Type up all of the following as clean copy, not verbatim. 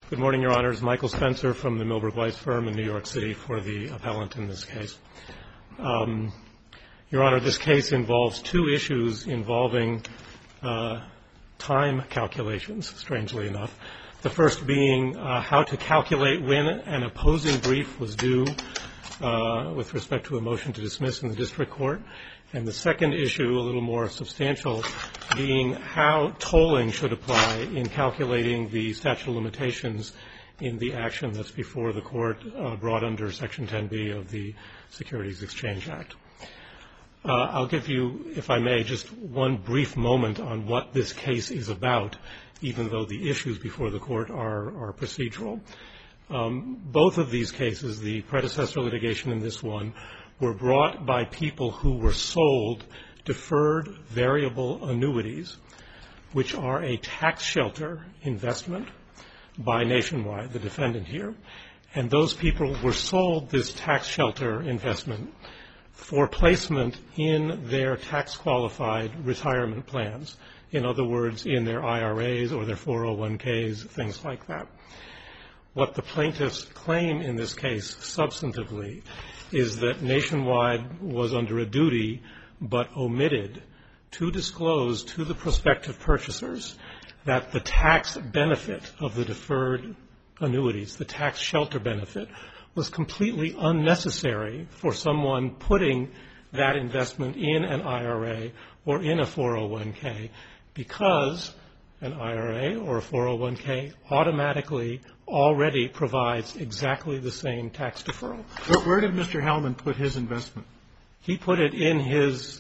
Good morning, Your Honors. Michael Spencer from the Milberg Weiss firm in New York City for the appellant in this case. Your Honor, this case involves two issues involving time calculations, strangely enough. The first being how to calculate when an opposing brief was due with respect to a motion to dismiss in the district court. And the second issue, a little more substantial, being how tolling should apply in calculating the statute of limitations in the action that's before the court brought under Section 10B of the Securities Exchange Act. I'll give you, if I may, just one brief moment on what this case is about, even though the issues before the court are procedural. Both of these cases, the predecessor litigation and this one, were brought by people who were sold deferred variable annuities, which are a tax shelter investment by Nationwide, the defendant here. And those people were sold this tax shelter investment for placement in their tax-qualified retirement plans. In other words, in their IRAs or their 401ks, things like that. What the plaintiffs claim in this case substantively is that Nationwide was under a duty but omitted to disclose to the prospective purchasers that the tax benefit of the deferred annuities, the tax shelter benefit, was completely unnecessary for someone putting that investment in an IRA or in a 401k, because an IRA or a 401k automatically already provides exactly the same tax deferral. Where did Mr. Hellman put his investment? He put it in his,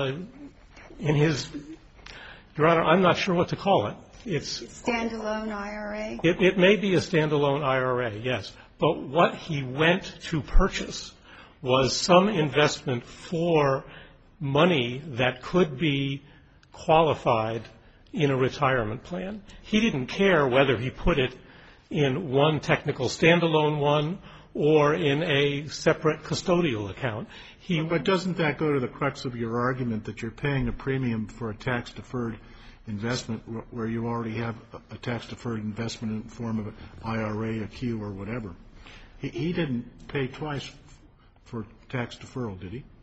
Your Honor, I'm not sure what to call it. It's standalone IRA? It may be a standalone IRA, yes. But what he went to purchase was some investment for money that could be qualified in a retirement plan. He didn't care whether he put it in one technical standalone one or in a separate custodial account. But doesn't that go to the crux of your argument that you're paying a premium for a tax-deferred investment where you already have a tax-deferred investment in the form of an IRA, a Q, or whatever? He didn't pay twice for tax deferral, did he?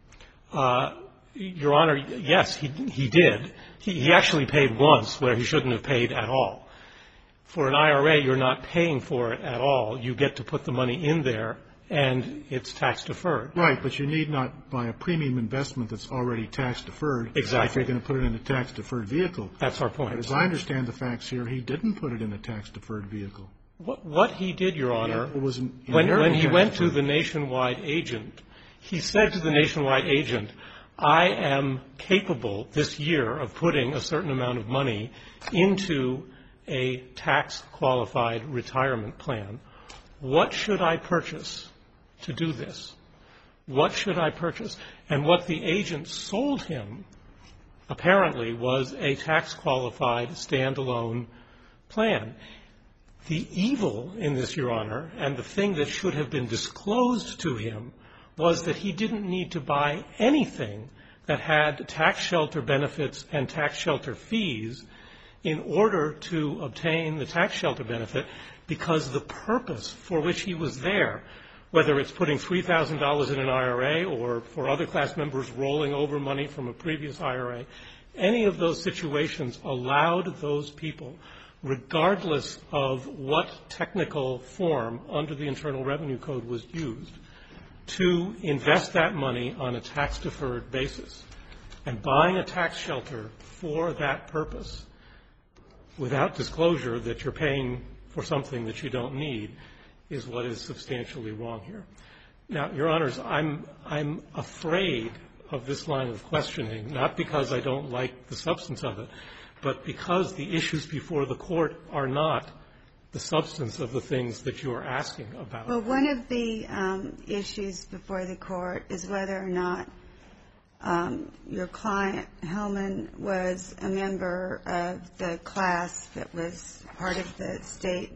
Your Honor, yes, he did. He actually paid once where he shouldn't have paid at all. For an IRA, you're not paying for it at all. You get to put the money in there, and it's tax deferred. Right, but you need not buy a premium investment that's already tax deferred. Exactly. If you're going to put it in a tax deferred vehicle. That's our point. But as I understand the facts here, he didn't put it in a tax deferred vehicle. What he did, Your Honor, when he went to the Nationwide agent, he said to the Nationwide agent, I am capable this year of putting a certain amount of money into a tax-qualified retirement plan. What should I purchase to do this? What should I purchase? And what the agent sold him, apparently, was a tax-qualified standalone plan. The evil in this, Your Honor, and the thing that should have been disclosed to him was that he didn't need to buy anything that had tax shelter benefits and tax shelter fees in order to obtain the tax shelter benefit, because the purpose for which he was there, whether it's putting $3,000 in an IRA or for other class members rolling over money from a previous IRA, any of those situations allowed those people, regardless of what technical form under the Internal Revenue Code was used, to invest that money on a tax-deferred basis. And buying a tax shelter for that purpose, without disclosure that you're paying for something that you don't need, is what is substantially wrong here. Now, Your Honors, I'm afraid of this line of questioning, not because I don't like the substance of it, but because the issues before the court are not the substance of the things that you are asking about. Well, one of the issues before the court is whether or not your client, Hellman, was a member of the class that was part of the state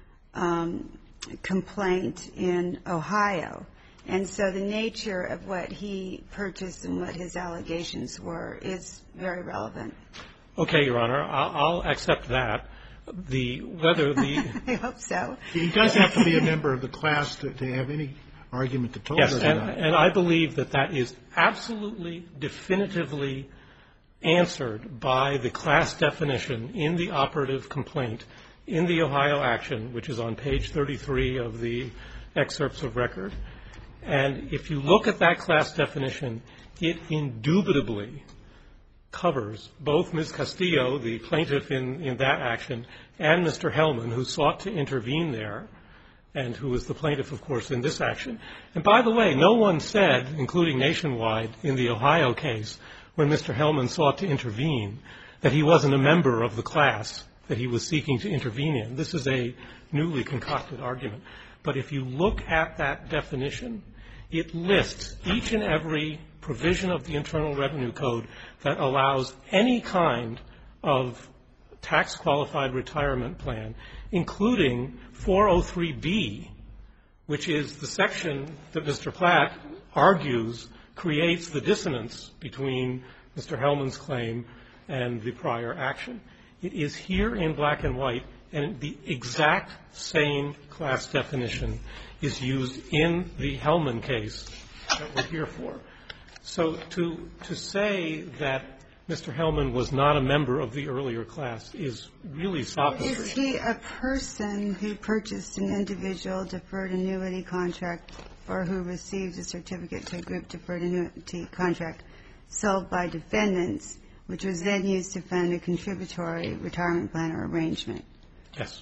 complaint in Ohio. And so the nature of what he purchased and what his allegations were is very relevant. Okay, Your Honor, I'll accept that. whether the I hope so. He does have to be a member of the class to have any argument to talk yes, about. and I believe that is absolutely, definitively answered by the class definition in the operative complaint in the Ohio action, which is on page 33 of the excerpts of record. And if you look at that class definition, it indubitably covers both Ms. Castillo, the plaintiff in that action, and Mr. Hellman, who sought to intervene there, and who was the plaintiff, of course, in this action. And by the way, no one said, including Nationwide, in the Ohio case, when Mr. Hellman sought to intervene, that he wasn't a member of the class that he was seeking to intervene in. This is a newly concocted argument. But if you look at that definition, it lists each and every provision of the Internal Revenue Code that allows any kind of tax-qualified retirement plan, including 403B, which is the section that Mr. Platt argues creates the dissonance between Mr. Hellman's claim and the prior action. It is here in black and white, and the exact same class definition is used in the Hellman case that we're here for. So to say that Mr. Hellman was not a member of the earlier class is really sophistry. Is he a person who purchased an individual deferred annuity contract or who received a certificate to a group deferred annuity contract sold by defendants, which was then used to fund a contributory retirement plan or arrangement? Yes.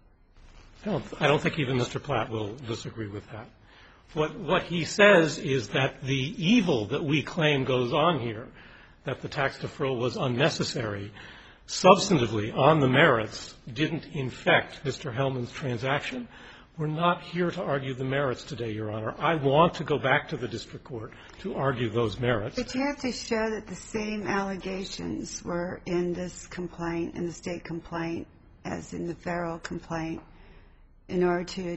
I don't think even Mr. Platt will disagree with that. What he says is that the evil that we claim goes on here, that the tax deferral was unnecessary, substantively on the merits didn't infect Mr. Hellman's transaction. We're not here to argue the merits today, Your Honor. I want to go back to the district court to argue those merits. But you have to show that the same allegations were in this complaint, in the state complaint, as in the federal complaint, in order to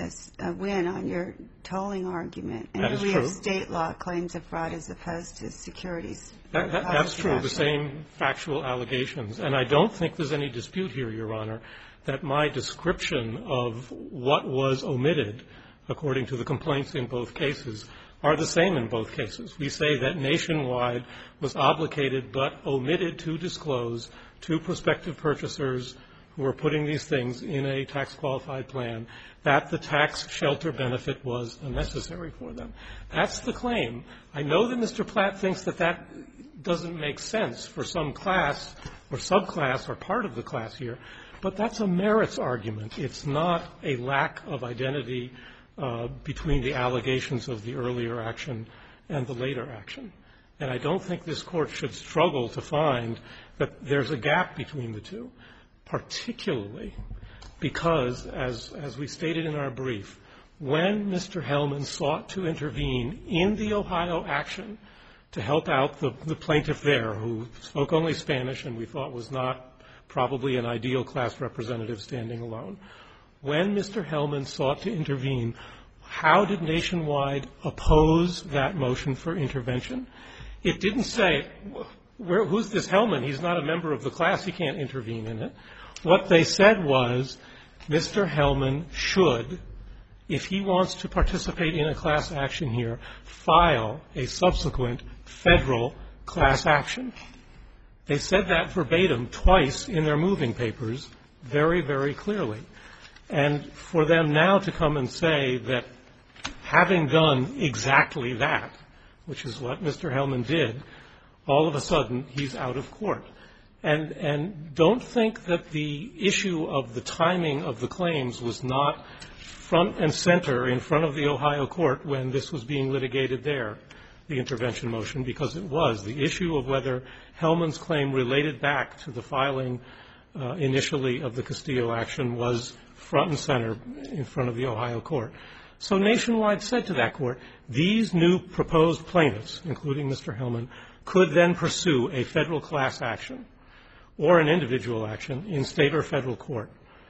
win on your tolling argument. That is true. And we have state law claims of fraud as opposed to securities. That's true, the same factual allegations. And I don't think there's any dispute here, Your Honor, that my description of what was omitted, according to the complaints in both cases, are the same in both cases. We say that Nationwide was obligated but omitted to disclose to prospective purchasers who were putting these things in a tax-qualified plan that the tax shelter benefit was unnecessary for them. That's the claim. I know that Mr. Platt thinks that that doesn't make sense for some class or subclass or part of the class here, but that's a merits argument. It's not a lack of identity between the allegations of the earlier action and the later action. And I don't think this Court should struggle to find that there's a gap between the two, particularly because, as we stated in our brief, when Mr. Hellman sought to intervene in the Ohio action to help out the plaintiff there, who spoke only Spanish and we thought was not probably an ideal class representative standing alone, when Mr. Hellman sought to intervene, how did Nationwide oppose that motion for intervention? It didn't say, who's this Hellman? He's not a member of the class. He can't intervene in it. What they said was, Mr. Hellman should, if he wants to participate in a class action here, file a subsequent federal class action. They said that verbatim twice in their moving papers very, very clearly. And for them now to come and say that having done exactly that, which is what Mr. Hellman did, all of a sudden he's out of court. And don't think that the issue of the timing of the claims was not front and center in front of the Ohio court when this was being litigated there, the intervention motion, because it was. The issue of whether Hellman's claim related back to the filing initially of the Castillo action was front and center in front of the Ohio court. So Nationwide said to that court, these new proposed plaintiffs, including Mr. Hellman, could then pursue a federal class action or an individual action in state or federal court.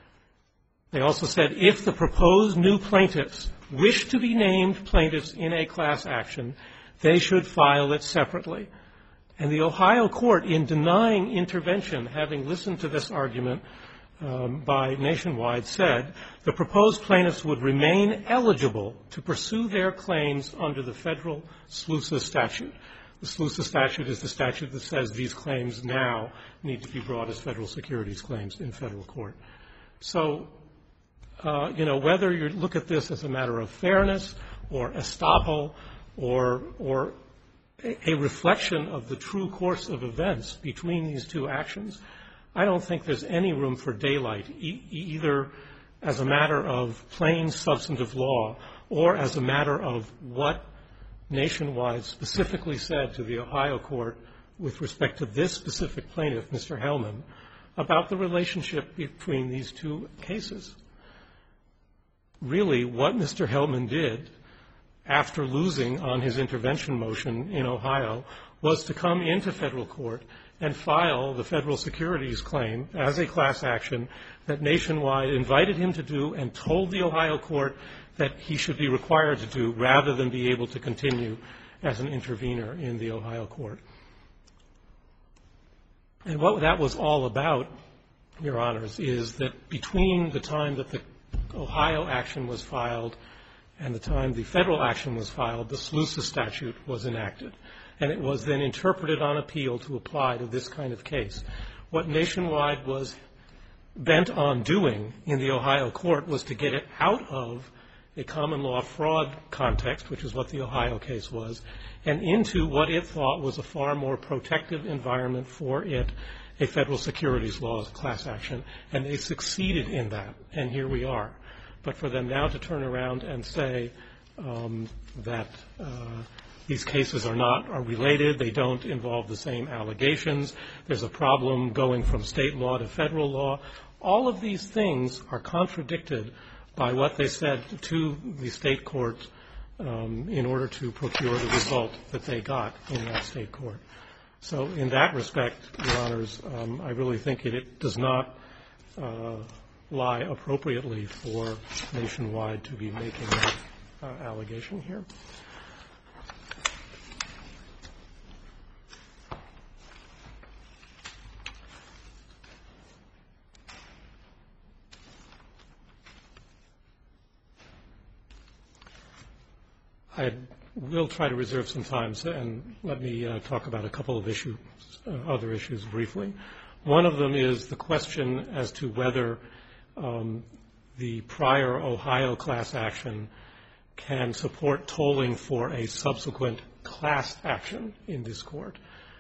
They also said if the proposed new plaintiffs wish to be named plaintiffs in a class action, they should file it separately. And the Ohio court, in denying intervention, having listened to this argument by Nationwide said the proposed plaintiffs would remain eligible to pursue their claims under the federal SLUSA statute. The SLUSA statute is the statute that says these claims now need to be brought as federal securities claims in federal court. So, whether you look at this as a matter of fairness or estoppel or a reflection of the true course of events between these two actions, I don't think there's any room for daylight, either as a matter of plain substantive law or as a matter of what Nationwide specifically said to the Ohio court with respect to this specific plaintiff, Mr. Hellman, about the relationship between these two cases. Really, what Mr. Hellman did after losing on his intervention motion in Ohio was to come into federal court and file the federal securities claim as a class action that Nationwide invited him to do and told the Ohio court that he should be required to do rather than be able to continue as an intervener in the Ohio court. And what that was all about, Your Honors, is that between the time that the Ohio action was filed and the time the federal action was filed, the SLUSA statute was enacted. And it was then interpreted on appeal to apply to this kind of case. What Nationwide was bent on doing in the Ohio court was to get it out of a common law fraud context, which is what the Ohio case was, and into what it thought was a far more protective environment for it, a federal securities law class action. And they succeeded in that, and here we are. But for them now to turn around and say that these cases are related, they don't involve the same allegations, there's a problem going from state law to federal law, all of these things are contradicted by what they said to the state court in order to procure the result that they got in that state court. So in that respect, Your Honors, I really think it does not lie appropriately for Nationwide to be making that allegation here. I will try to reserve some time, and let me talk about a couple of other issues briefly. One of them is the question as to whether the prior Ohio class action can support tolling for a subsequent class action in this court.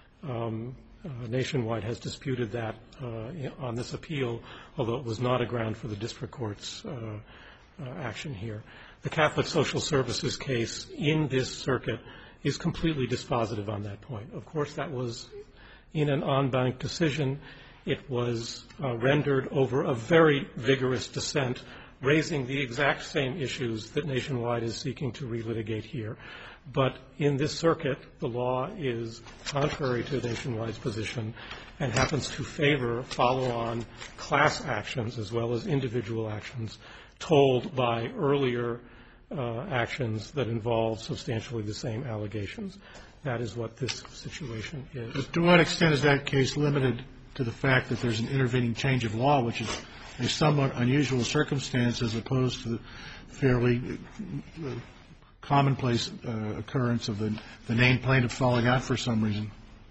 Nationwide has disputed that on this appeal, although it was not a ground for the district court's action here. The Catholic Social Services case in this circuit is completely dispositive on that point. Of course, that was in an en banc decision. It was rendered over a very vigorous dissent, raising the exact same issues that Nationwide is seeking to relitigate here. But in this circuit, the law is contrary to Nationwide's position and happens to favor follow-on class actions as well as individual actions told by earlier actions that involve substantially the same allegations. That is what this situation is. To what extent is that case limited to the fact that there's an intervening change of law, which is a somewhat unusual circumstance as opposed to the fairly commonplace occurrence of the named plaintiff falling out for some reason?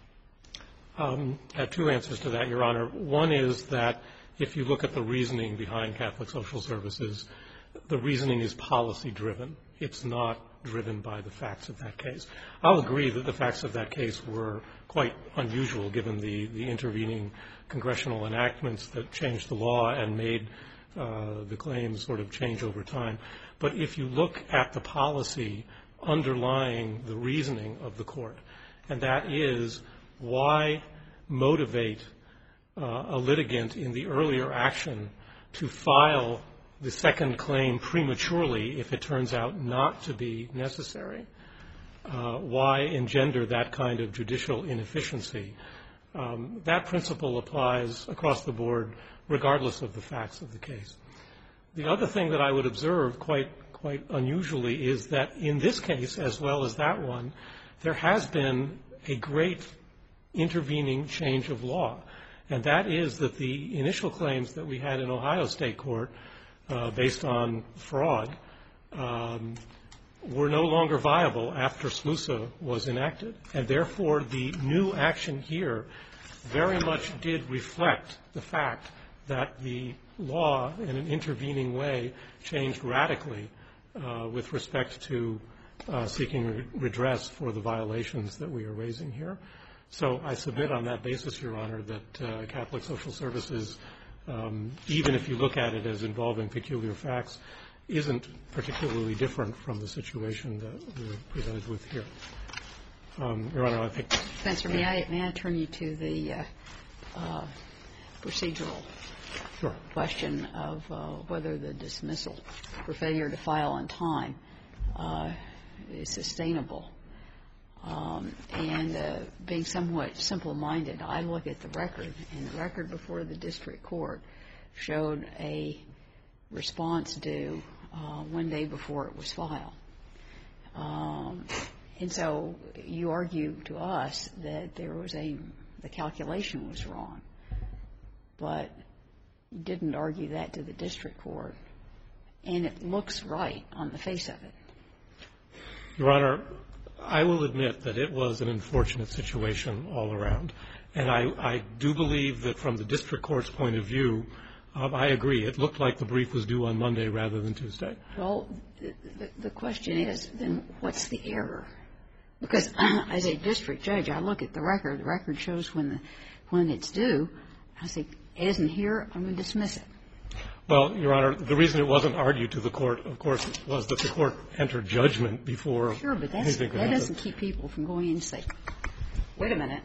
I have two answers to that, Your Honor. One is that if you look at the reasoning behind Catholic Social Services, the reasoning is policy-driven. It's not driven by the facts of that case. I'll agree that the facts of that case were quite unusual given the intervening congressional enactments that changed the law and made the claims sort of change over time. But if you look at the policy underlying the reasoning of the court, and that is why motivate a litigant in the earlier action to file the second claim prematurely if it turns out not to be necessary, why engender that kind of judicial inefficiency, that principle applies across the board regardless of the facts of the case. The other thing that I would observe quite unusually is that in this case, as well as that one, there has been a great intervening change of law. and that is that the initial claims that we had in Ohio State Court based on fraud were no longer viable after SLUSA was enacted. And therefore, the new action here very much did reflect the fact that the law in an intervening way changed radically with respect to seeking redress for the violations that we are raising here. So I submit on that basis, Your Honor, that Catholic Social Services, even if you look at it as involving peculiar facts, isn't particularly different from the situation that we're presented with here. Your Honor, I think. Spencer, may I turn you to the procedural question of whether the dismissal for failure to file on time is sustainable. And being somewhat simple-minded, I look at the record, and the record before the district court showed a response due 1 day before it was filed. And so you argue to us that there was the calculation was wrong, but you didn't argue that to the district court, and it looks right on the face of it. Your Honor, I will admit that it was an unfortunate situation all around. And I do believe that from the district court's point of view, I agree. It looked like the brief was due on Monday rather than Tuesday. Well, the question is, then what's the error? Because as a district judge, I look at the record. The record shows when it's due. I say, it isn't here, I'm going to dismiss it. Well, Your Honor, the reason it wasn't argued to the court, of course, was that the court entered judgment before Sure, but that doesn't keep people from going in and saying, wait a minute,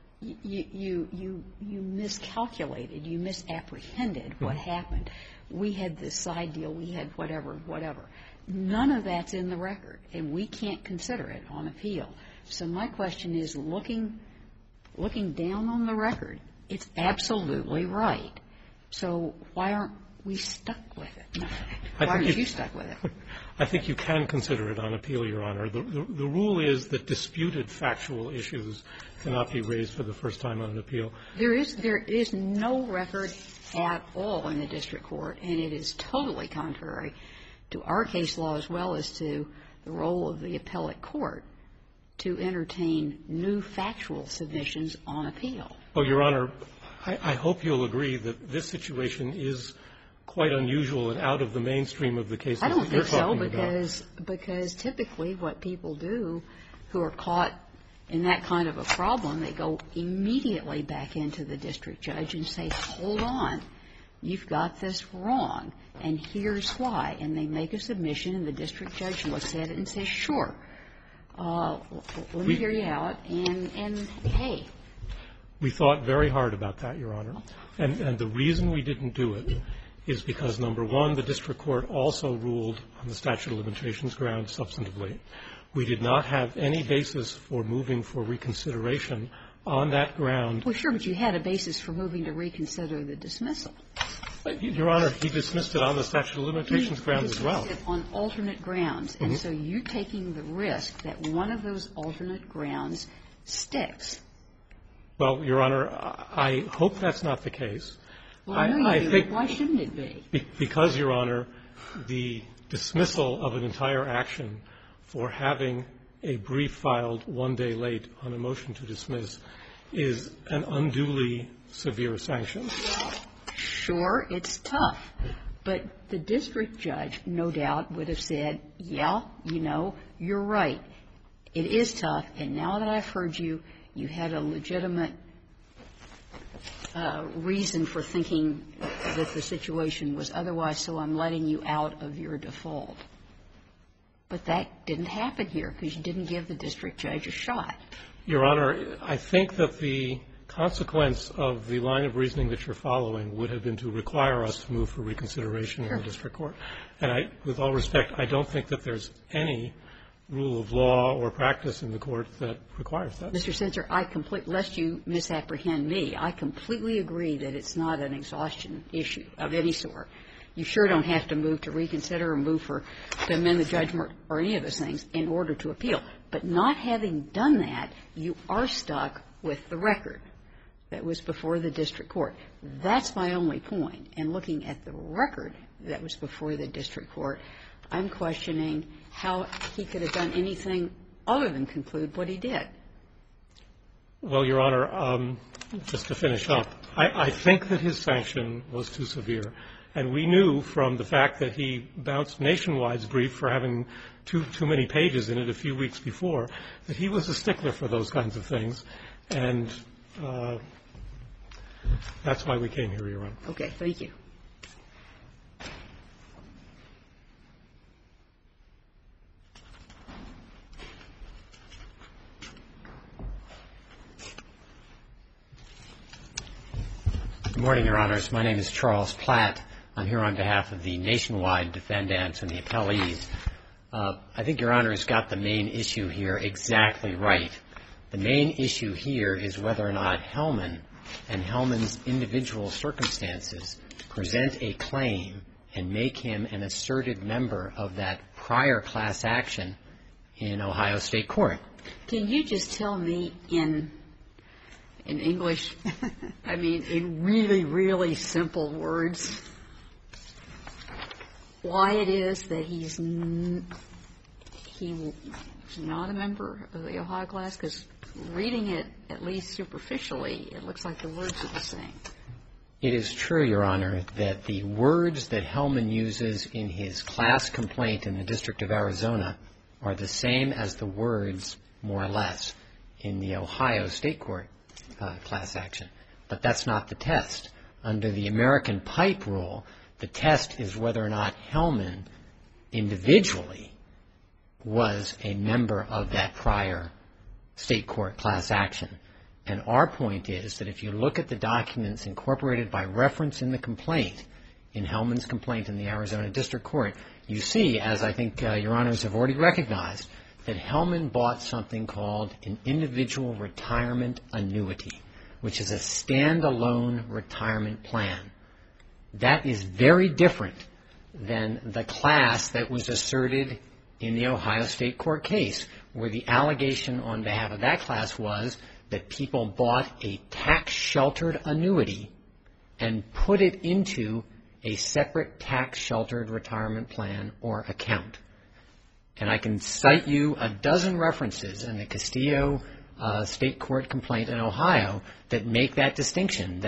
you miscalculated, you misapprehended what happened. We had this side deal, we had whatever. None of that's in the record, and we can't consider it on appeal. So my question is, looking down on the record, it's absolutely right. So why aren't we stuck with it? Why aren't you stuck with it? I think you can consider it on appeal, Your Honor. The rule is that disputed factual issues cannot be raised for the first time on an appeal. There is no record at all in the district court, and it is totally contrary to our case law as well as to the role of the appellate court to entertain new factual submissions on appeal. Well, Your Honor, I hope you'll agree that this situation is quite unusual and out of the mainstream of the cases that you're talking about. I don't think so, because typically what people do who are caught in that kind of a problem, they go immediately back into the district judge and say, hold on, you've got this wrong, and here's why. And they make a submission, and the district judge looks at it and says, sure, let me hear you out, and hey. We thought very hard about that, Your Honor. And the reason we didn't do it is because, number one, the district court also ruled on the statute of limitations ground substantively. We did not have any basis for moving for reconsideration on that ground. Well, sure, but you had a basis for moving to reconsider the dismissal. Your Honor, he dismissed it on the statute of limitations ground as well. He dismissed it on alternate grounds. And so you're taking the risk that one of those alternate grounds sticks. Well, Your Honor, I hope that's not the case. Well, I know you do, but why shouldn't it be? Because, Your Honor, the dismissal of an entire action for having a brief filed 1 day late on a motion to dismiss is an unduly severe sanction. Sure, it's tough. But the district judge, no doubt, would have said, yeah, you know, you're right. It is tough, and now that I've heard you, you had a legitimate reason for thinking that the situation was otherwise, so I'm letting you out of your default. But that didn't happen here because you didn't give the district judge a shot. Your Honor, I think that the consequence of the line of reasoning that you're following would have been to require us to move for reconsideration in the district court. And with all respect, I don't think that there's any rule of law or practice in the court that requires that. Mr. Sensor, lest you misapprehend me, I completely agree that it's not an exhaustion issue of any sort. You sure don't have to move to reconsider or move to amend the judgment or any of those things in order to appeal. But not having done that, you are stuck with the record. that was before the district court. That's my only point. And looking at the record that was before the district court, I'm questioning how he could have done anything other than conclude what he did. Well, Your Honor, just to finish up, I think that his sanction was too severe. And we knew from the fact that he bounced Nationwide's brief for having too many pages in it a few weeks before that he was a stickler for those kinds of things. And that's why we came here, Your Honor. Okay. Thank you. Good morning, Your Honors. My name is Charles Platt. I'm here on behalf of the Nationwide defendants and the appellees. I think Your Honor has got the main issue here exactly right. The main issue here is whether or not Hellman and Hellman's individual circumstances present a claim and make him an asserted member of that prior class action in Ohio State Court. Can you just tell me in English, I mean, in really, really simple words, why it is that he's not a member of the Ohio class? Because reading it, at least superficially, it looks like the words are the same. It is true, Your Honor, that the words that Hellman uses in his class complaint in the District of Arizona are the same as the words, more or less, in the Ohio State Court class action. But that's not the test. Under the American Pipe rule, the test is whether or not Hellman individually was a member of that prior state court class action. And our point is that if you look at the documents incorporated by reference in the complaint, in Hellman's complaint in the Arizona District Court, you see, as I think Your Honors have already recognized, that Hellman bought something called an individual retirement annuity, which is a standalone retirement plan. That is very different than the class that was asserted in the Ohio State Court case, where the allegation on behalf of that class was that people bought a tax-sheltered annuity and put it into a separate tax-sheltered retirement plan or account. And I can cite you a dozen references in the Castillo State Court complaint in Ohio that make that distinction,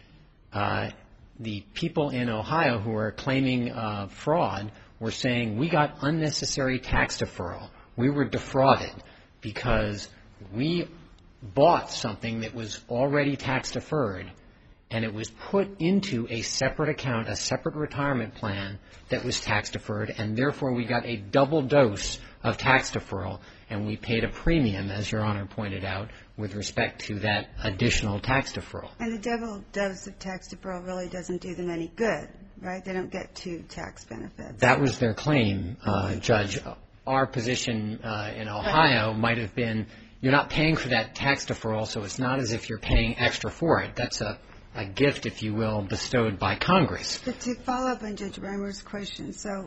that the people in Ohio who are claiming fraud were saying, we got unnecessary tax deferral. We were defrauded because we bought something that was already tax deferred, and it was put into a separate account, a separate retirement plan that was tax deferred, and therefore we got a double dose of tax deferral, and we paid a premium, as Your Honor pointed out, with respect to that additional tax deferral. And the double dose of tax deferral really doesn't do them any good, right? They don't get two tax benefits. That was their claim, Judge. Our position in Ohio might have been, you're not paying for that tax deferral, so it's not as if you're paying extra for it. That's a gift, if you will, bestowed by Congress. But to follow up on Judge Reimer's question, so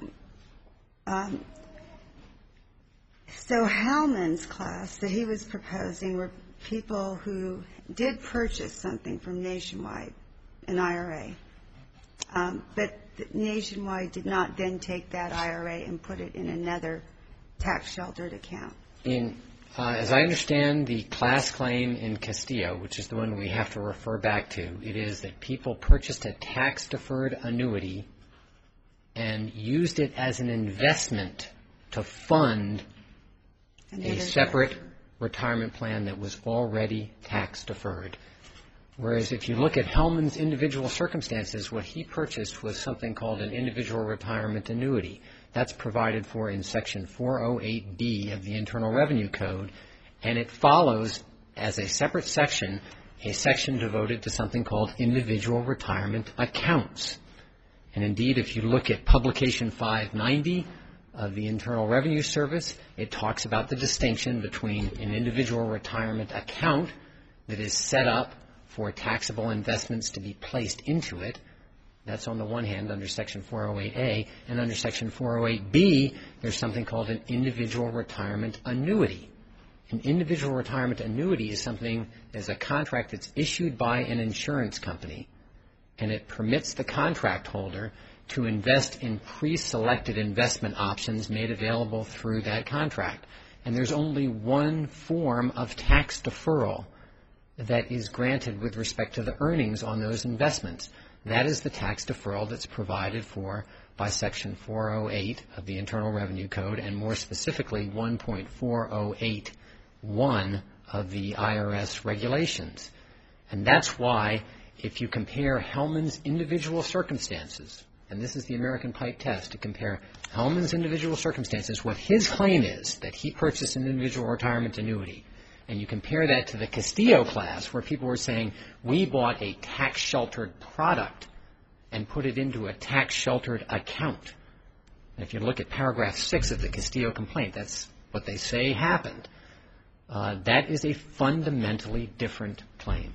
Hellman's class that he was proposing were people who did purchase something from Nationwide, an IRA, but Nationwide did not then take that IRA and put it in another tax-sheltered account. As I understand the class claim in Castillo, which is the one we have to refer back to, it is that people purchased a tax-deferred annuity and used it as an investment to fund a separate retirement plan that was already tax-deferred. Whereas if you look at Hellman's individual circumstances, what he purchased was something called an individual retirement annuity. That's provided for in Section 408B of the Internal Revenue Code, and it follows as a separate section, a section devoted to something called individual retirement accounts. And indeed, if you look at Publication 590 of the Internal Revenue Service, it talks about the distinction between an individual retirement account that is set up for taxable investments to be placed into it. That's on the one hand under Section 408A, and under Section 408B, there's something called an individual retirement annuity. An individual retirement annuity is something, as a contract that's issued by an insurance company, and it permits the contract holder to invest in pre-selected investment options made available through that contract. And there's only one form of tax deferral that is granted with respect to the earnings on those investments. That is the tax deferral that's provided for by Section 408 of the Internal Revenue Code, and more specifically 1.4081 of the IRS regulations. And that's why, if you compare Hellman's individual circumstances, and this is the American Pipe test, to compare Hellman's individual circumstances, what his claim is that he purchased an individual retirement annuity, and you compare that to the Castillo class, where people were saying, we bought a tax-sheltered product and put it into a tax-sheltered account. And if you look at paragraph 6 of the Castillo complaint, that's what they say happened. That is a fundamentally different claim.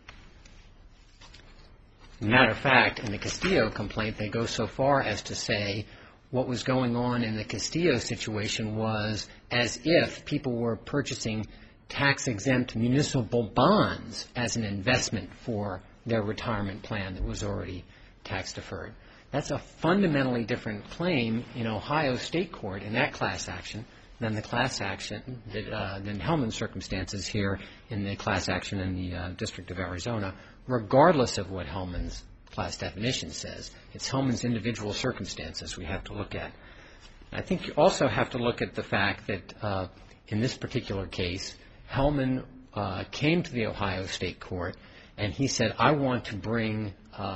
Matter of fact, in the Castillo complaint, they go so far as to say what was going on in the Castillo situation was as if people were purchasing tax-exempt municipal bonds as an investment for their retirement plan that was already tax-deferred. That's a fundamentally different claim in Ohio State Court in that class action than the class action than Hellman's circumstances here in the class action in the District of Arizona, regardless of what Hellman's class definition says. It's Hellman's individual circumstances we have to look at. I think you also have to look at the fact that in this particular case, Hellman came to the Ohio State Court and he said, I want to bring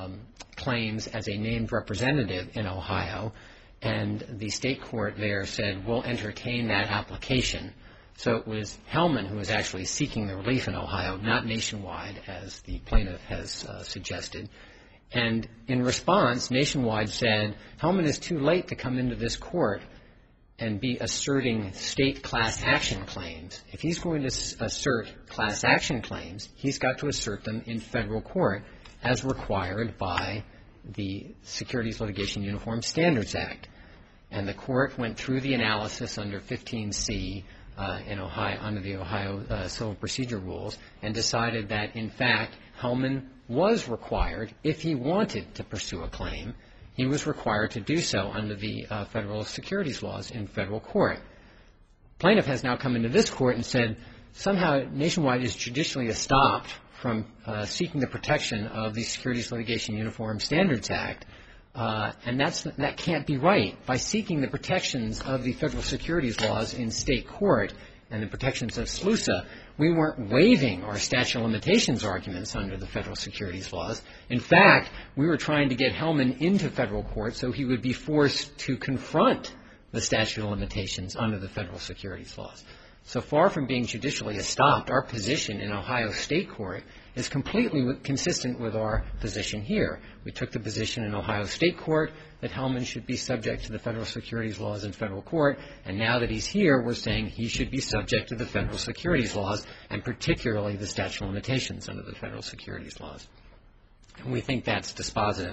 claims as a named representative in Ohio, and the state court there said, we'll entertain that application. So it was Hellman who was actually seeking the relief in Ohio, not Nationwide, as the plaintiff has suggested. And in response, Nationwide said, Hellman is too late to come into this court and be asserting state class action claims. If he's going to assert class action claims, he's got to assert them in federal court as required by the Securities Litigation Uniform Standards Act. And the court went through the analysis under 15C in Ohio, under the Ohio Civil Procedure Rules, and decided that, in fact, Hellman was required, if he wanted to pursue a claim, he was required to do so under the federal securities laws in federal court. Plaintiff has now come into this court and said, somehow Nationwide is judicially stopped from seeking the protection of the Securities Litigation Uniform Standards Act, and that can't be right. By seeking the protections of the federal securities laws in state court and the protections of SLUSA, we weren't waiving our statute of limitations arguments under the federal securities laws. In fact, we were trying to get Hellman into federal court so he would be forced to confront the statute of limitations under the federal securities laws. So far from being judicially stopped, our position in Ohio State Court is completely consistent with our position here. We took the position in Ohio State Court that Hellman should be subject to the federal securities laws in federal court, and now that he's here, we're saying he should be subject to the federal securities laws, and particularly the statute of limitations under the federal securities laws. And we think that's dispositive.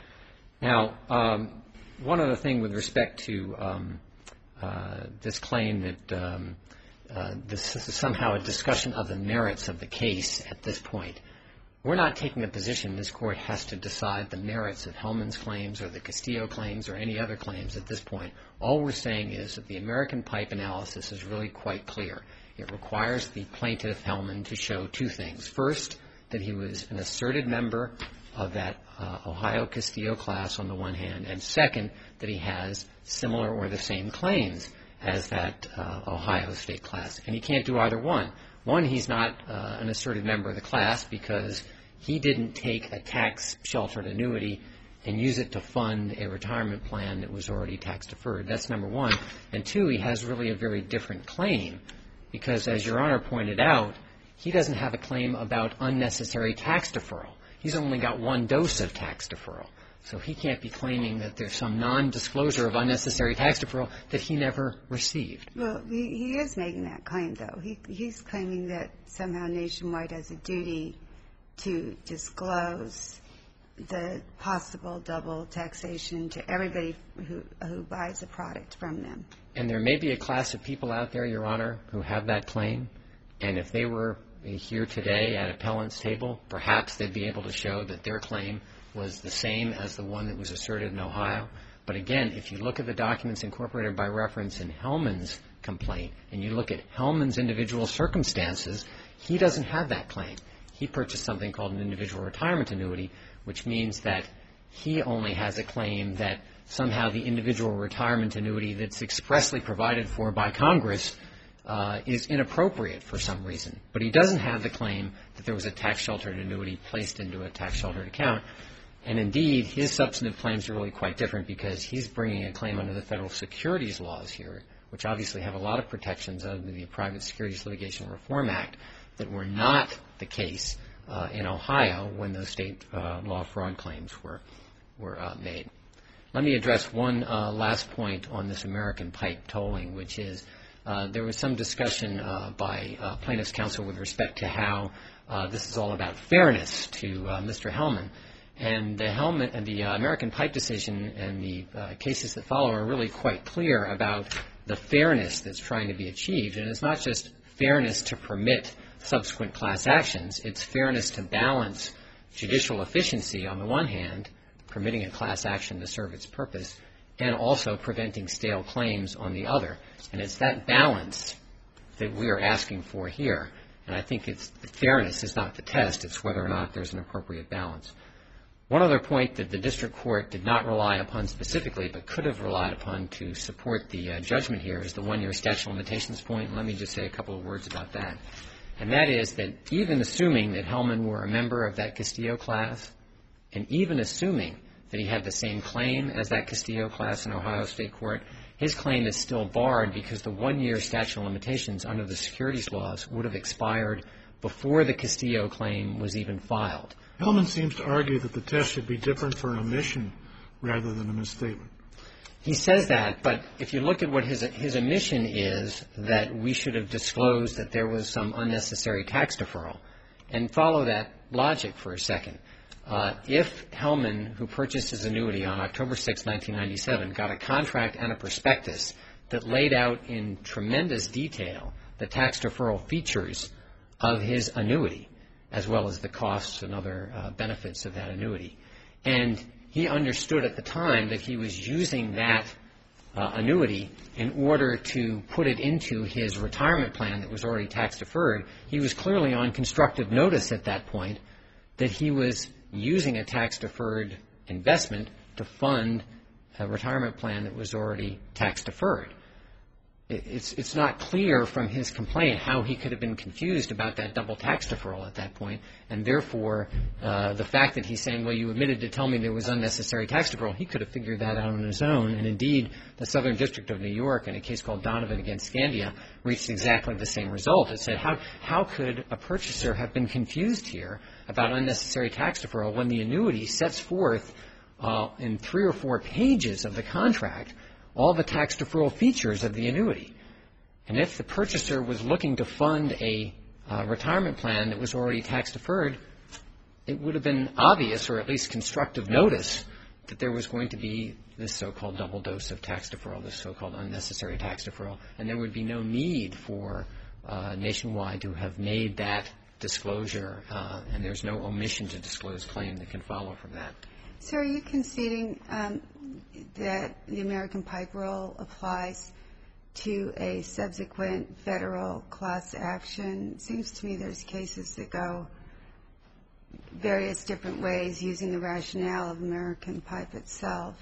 Now, one other thing with respect to this claim that this is somehow a discussion of the merits of the case at this point. We're not taking a position this court has to decide the merits of Hellman's claims or the Castillo claims or any other claims at this point. All we're saying is that the American Pipe analysis is really quite clear. It requires the plaintiff, Hellman, to show two things. First, that he was an asserted member of that Ohio Castillo class on the one hand, and second, that he has similar or the same claims as that Ohio State class. And he can't do either one. One, he's not an asserted member of the class because he didn't take a tax-sheltered annuity and use it to fund a retirement plan that was already tax-deferred. That's number one. And two, he has really a very different claim because, as Your Honor pointed out, he doesn't have a claim about unnecessary tax deferral. He's only got one dose of tax deferral. So he can't be claiming that there's some non-disclosure of unnecessary tax deferral that he never received. Well, he is making that claim, though. He's claiming that somehow Nationwide has a duty to disclose the possible double taxation to everybody who buys a product from them. And there may be a class of people out there, Your Honor, who have that claim, and if they were here today at appellant's table, perhaps they'd be able to show that their claim was the same as the one that was asserted in Ohio. But again, if you look at the documents incorporated by reference in Hellman's complaint, and you look at Hellman's individual circumstances, he doesn't have that claim. He purchased something called an individual retirement annuity, which means that he only has a claim that somehow the individual retirement annuity that's expressly provided for by Congress is inappropriate for some reason. But he doesn't have the claim that there was a tax-sheltered annuity placed into a tax-sheltered account. And indeed, his substantive claims are really quite different because he's bringing a claim under the federal securities laws here, which obviously have a lot of protections under the Private Securities Litigation Reform Act that were not the case in Ohio when those state law fraud claims were made. Let me address one last point on this American pipe tolling, which is there was some discussion by plaintiff's counsel with respect to how this is all about fairness to Mr. Hellman. And the American pipe decision and the cases that follow are really quite clear about the fairness that's trying to be achieved. And it's not just fairness to permit subsequent class actions. It's fairness to balance judicial efficiency on the one hand, permitting a class action to serve its purpose, and also preventing stale claims on the other. And it's that balance that we are asking for here. And I think fairness is not the test. It's whether or not there's an appropriate balance. One other point that the district court did not rely upon specifically but could have relied upon to support the judgment here is the one-year statute of limitations point. And let me just say a couple of words about that. And that is that even assuming that Hellman were a member of that Castillo class, and even assuming that he had the same claim as that Castillo class in Ohio State Court, his claim is still barred because the one-year statute of limitations under the securities laws would have expired before the Castillo claim was even filed. Hellman seems to argue that the test should be different for an omission rather than a misstatement. He says that, but if you look at what his omission is, that we should have disclosed that there was some unnecessary tax deferral. And follow that logic for a second. If Hellman, who purchased his annuity on October 6, 1997, got a contract and a prospectus that laid out in tremendous detail the tax deferral features of his annuity, as well as the costs and other benefits of that annuity, and he understood at the time that he was using that annuity in order to put it into his retirement plan that was already tax deferred, he was clearly on constructive notice at that point that he was using a tax deferred investment to fund a retirement plan that was already tax deferred. It's not clear from his complaint how he could have been confused about that double tax deferral at that point, and therefore the fact that he's saying, well, you admitted to tell me there was unnecessary tax deferral, he could have figured that out on his own. And indeed, the Southern District of New York, in a case called Donovan against Scandia, reached exactly the same result. It said, how could a purchaser have been confused here about unnecessary tax deferral when the annuity sets forth in 3 or 4 pages of the contract all the tax deferral features of the annuity? And if the purchaser was looking to fund a retirement plan that was already tax deferred, it would have been obvious, or at least constructive notice, that there was going to be this so-called double dose of tax deferral, this so-called unnecessary tax deferral, and there would be no need for Nationwide to have made that disclosure, and there's no omission to disclose claim that can follow from that. So are you conceding that the American Pipe rule applies to a subsequent federal class action? It seems to me there's cases that go various different ways using the rationale of American Pipe itself.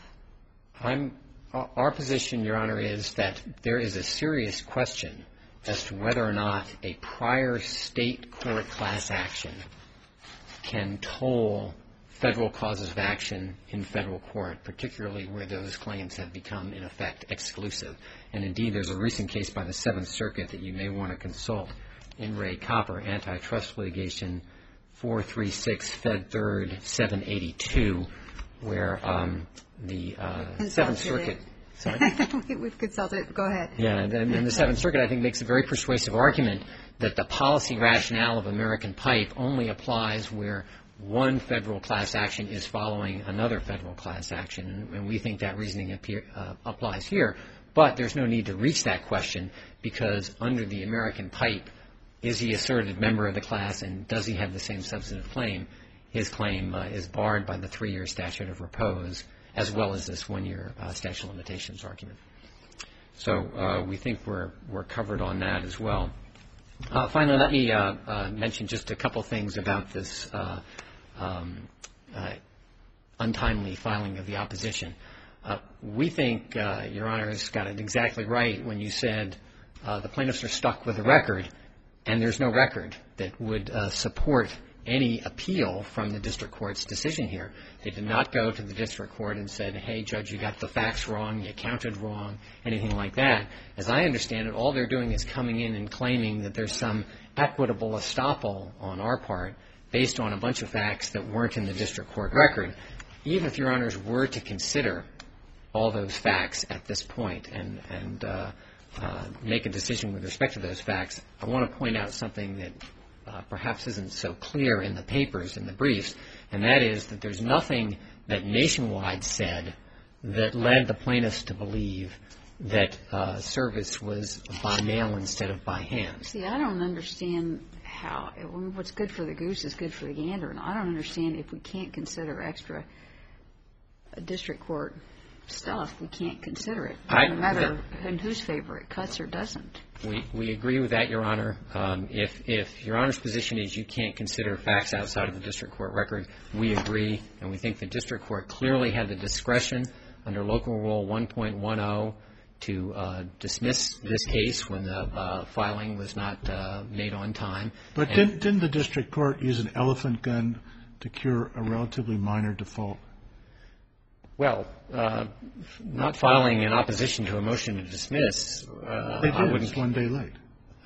Our position, Your Honor, is that there is a serious question as to whether or not a prior state court class action can toll federal causes of action in federal court, particularly where those claims have become, in effect, exclusive. And indeed, there's a recent case by the Seventh Circuit that you may want to consult, in Ray Copper, Antitrust Litigation 436 Fed 3rd 782, where the Seventh Circuit... Sorry? We've consulted. Go ahead. Yeah, and the Seventh Circuit, I think, makes a very persuasive argument that the policy rationale of American Pipe only applies where one federal class action is following another federal class action, and we think that reasoning applies here. But there's no need to reach that question because under the American pipe, is he a asserted member of the class and does he have the same substantive claim? His claim is barred by the 3-year statute of repose as well as this 1-year statute of limitations argument. So we think we're covered on that as well. Finally, let me mention just a couple things about this untimely filing of the opposition. We think Your Honor has got it exactly right when you said the plaintiffs are stuck with a record, and there's no record that would support any appeal from the district court's decision here. They did not go to the district court and said, hey, Judge, you got the facts wrong, you counted wrong, anything like that. As I understand it, all they're doing is coming in and claiming that there's some equitable estoppel on our part based on a bunch of facts that weren't in the district court record. Even if Your Honors were to consider all those facts at this point and make a decision with respect to those facts, I want to point out something that perhaps isn't so clear in the papers, in the briefs, and that is that there's nothing that Nationwide said that led the plaintiffs to believe that service was by mail instead of by hand. See, I don't understand how what's good for the goose is good for the gander, and I don't understand if we can't consider extra district court stuff, we can't consider it, no matter in whose favor it cuts or doesn't. We agree with that, Your Honor. If Your Honor's position is you can't consider facts outside of the district court record, we agree, and we think the district court clearly had the discretion under Local Rule 1.10 to dismiss this case when the filing was not made on time. But didn't the district court use an elephant gun to cure a relatively minor default? Well, not filing an opposition to a motion to dismiss. They did. It was 1 day late.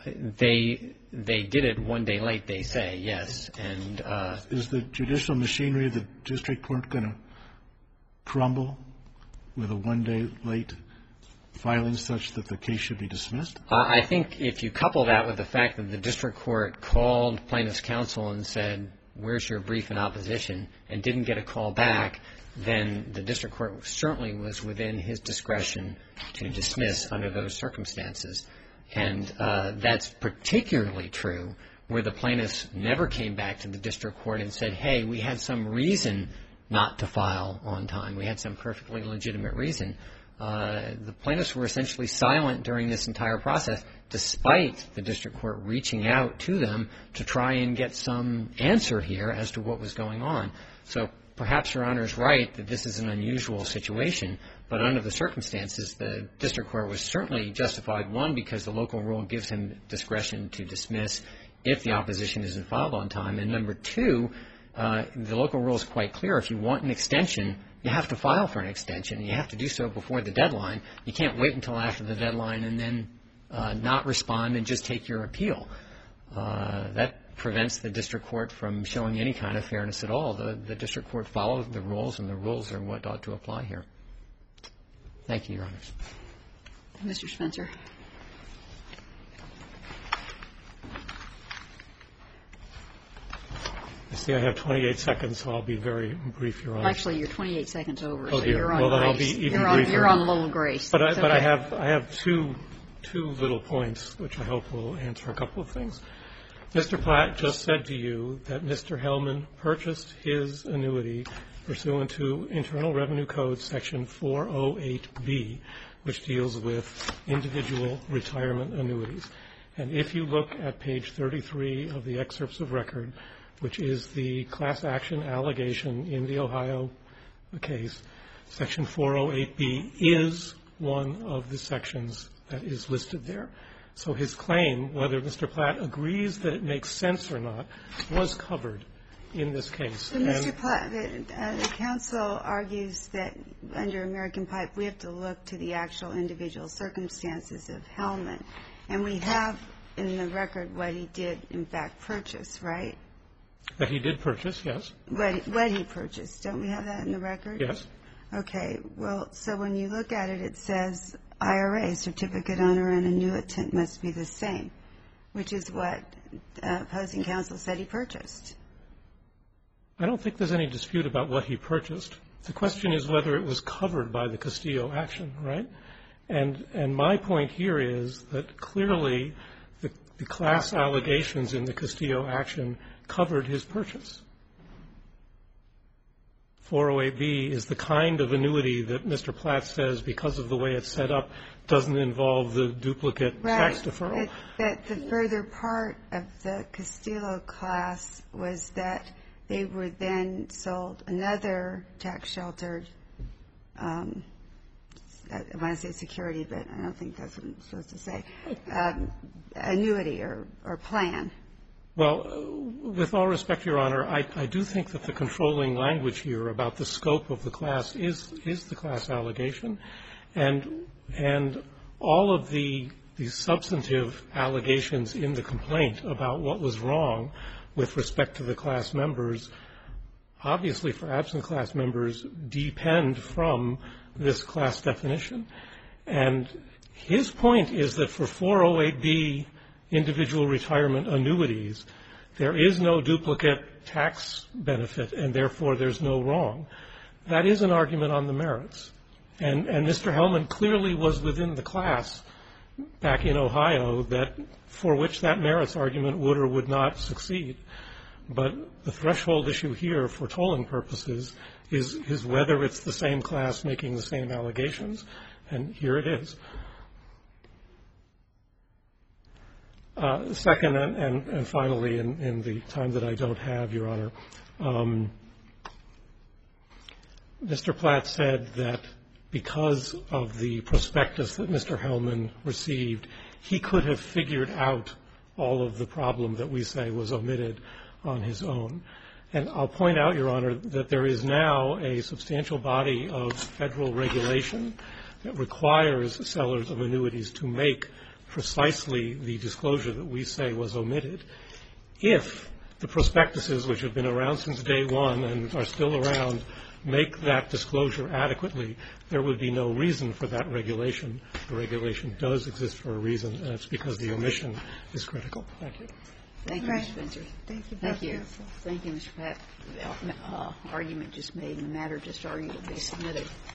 They did it 1 day late, they say, yes. And is the judicial machinery of the district court going to crumble with a 1 day late filing such that the case should be dismissed? I think if you couple that with the fact that the district court called plaintiff's counsel and said, where's your brief in opposition, and didn't get a call back, then the district court certainly was within his discretion to dismiss under those circumstances. And that's particularly true where the plaintiffs never came back to the district court and said, hey, we had some reason not to file on time. We had some perfectly legitimate reason. The plaintiffs were essentially silent during this entire process, despite the district court reaching out to them to try and get some answer here as to what was going on. So perhaps Your Honor is right that this is an unusual situation, but under the circumstances, the district court was certainly justified, one, because the local rule gives him discretion to dismiss if the opposition isn't filed on time, and number two, the local rule is quite clear. If you want an extension, you have to file for an extension, and you have to do so before the deadline. You can't wait until after the deadline and then not respond and just take your appeal. That prevents the district court from showing any kind of fairness at all. The district court follows the rules, and the rules are what ought to apply here. Thank you, Your Honors. Mr. Spencer. I see I have 28 seconds, so I'll be very brief, Your Honor. Actually, you're 28 seconds over, oh, so dear. you're on well, then grace. I'll be even briefer. You're on little grace. But I have two little points, which I hope will answer a couple of things. Mr. Platt just said to you that Mr. Hellman purchased his annuity pursuant to Internal Revenue Code Section 408B, which deals with individual retirement annuities. And if you look at page 33 of the excerpts of record, which is the class action allegation in the Ohio case, Section 408B is one of the sections that is listed there. So his claim, whether Mr. Platt agrees that it makes sense or not, was covered in this case. So, Mr. Platt, the counsel argues that under American Pipe we have to look to the actual individual circumstances of Hellman. And we have in the record what he did, in fact, purchase, right? That he did purchase, yes. What he purchased. Don't we have that in the record? Yes. Okay. Well, so when you look at it, it says IRA, certificate owner and annuitant must be the same, which is what opposing counsel said he purchased. I don't think there's any dispute about what he purchased. The question is whether it was covered by the Castillo action, right? And my point here is that clearly the class allegations in the Castillo action covered his purchase. 408B is the kind of annuity that Mr. Platt says, because of the way it's set up, doesn't involve the duplicate tax deferral. That the further part of the Castillo class was that they were then sold another tax-sheltered, I want to say security, but I don't think that's what I'm supposed to say, annuity or plan. Well, with all respect, Your Honor, I do think that the controlling language here about the scope of the class is the class allegation. And all of the substantive allegations in the complaint about what was wrong with respect to the class members, obviously for absent class members, depend from this class definition. And his point is that for 408B individual retirement annuities, there is no duplicate tax benefit, and therefore there's no wrong. That is an argument on the merits. And Mr. Hellman clearly was within the class back in Ohio that for which that merits argument would or would not succeed. But the threshold issue here for tolling purposes is whether it's the same class making the same allegations, and here it is. Second, and finally, in the time that I don't have, Your Honor, Mr. Platt said that because of the prospectus that Mr. Hellman received, he could have figured out all of the problem that we say was omitted on his own. And I'll point out, Your Honor, that there is now a substantial body of federal regulation that requires sellers of annuities to make precisely the disclosure that we say was omitted. If the prospectuses, which have been around since day one and are still around, make that disclosure adequately, there would be no reason for that regulation. The regulation does exist for a reason, and it's because the omission is critical. Thank you. Thank you, Mr. Spencer. Thank you. Thank you. Thank you, Mr. Platt. The argument just made and the matter just argued will be submitted.